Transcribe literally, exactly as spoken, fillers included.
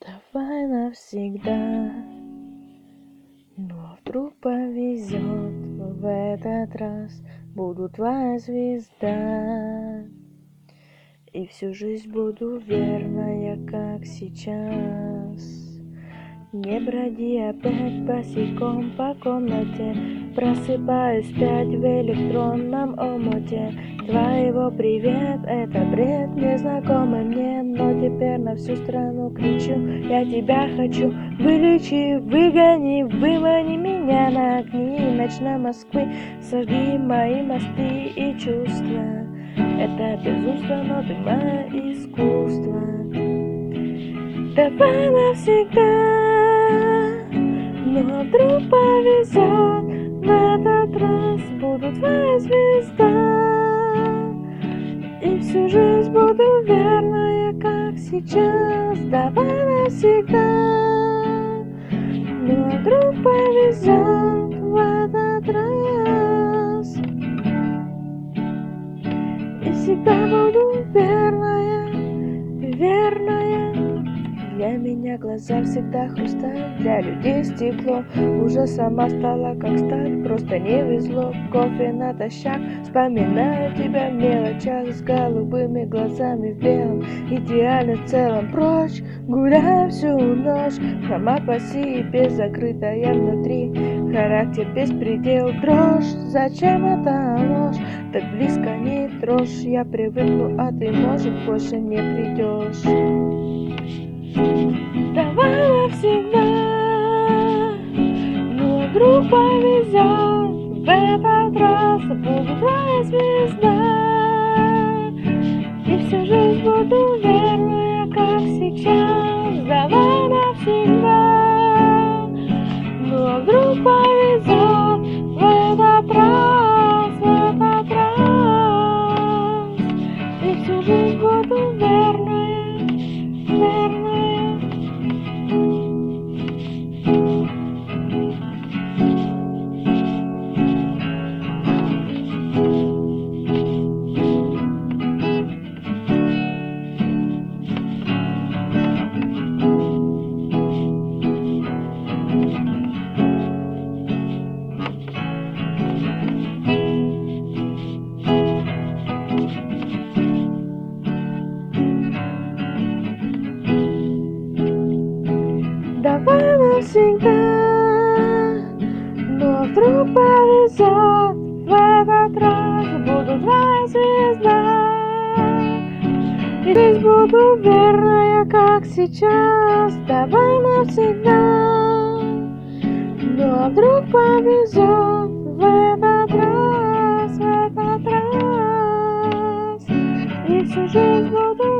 Давай навсегда, но вдруг повезет, в этот раз буду твоя звезда. И всю жизнь буду верная, как сейчас. Не броди опять босиком по комнате, просыпаюсь опять в электронном омуте твоего привет. Это бред незнакомый мне, но теперь на всю страну кричу: я тебя хочу. Вылечи, выгони, вымани меня на огни ночной Москвы. Сожги мои мосты и чувства. Это безумство, но ты мое искусство. Давай навсегда, но вдруг повезет, в этот раз буду твоя звезда. И всю жизнь буду верная, как сейчас. Давай навсегда, но вдруг повезет, в этот раз. И всегда буду верная, верная. Для меня глаза всегда хрусталь, для людей стекло. Уже сама стала как сталь, просто не везло. Кофе натощак, вспоминаю тебя в мелочах. С голубыми глазами в белом, идеально в целом. Прочь, гуляю всю ночь, сама по себе закрытая внутри. Характер беспредел, дрожь, зачем это ложь? Так близко не трожь, я привыкну, а ты, может, больше не придешь. Давай навсегда, но вдруг повезет, в этот раз буду твоя звезда. И всю жизнь буду верная, как сейчас. Давай навсегда, но вдруг повезет, в этот раз, в этот раз. И всю жизнь буду верная, верная. Давай навсегда, но вдруг повезет, в этот раз буду твоя звезда. И здесь буду верная, как сейчас. Давай навсегда, но вдруг повезет, в этот раз, в этот раз. И всю жизнь буду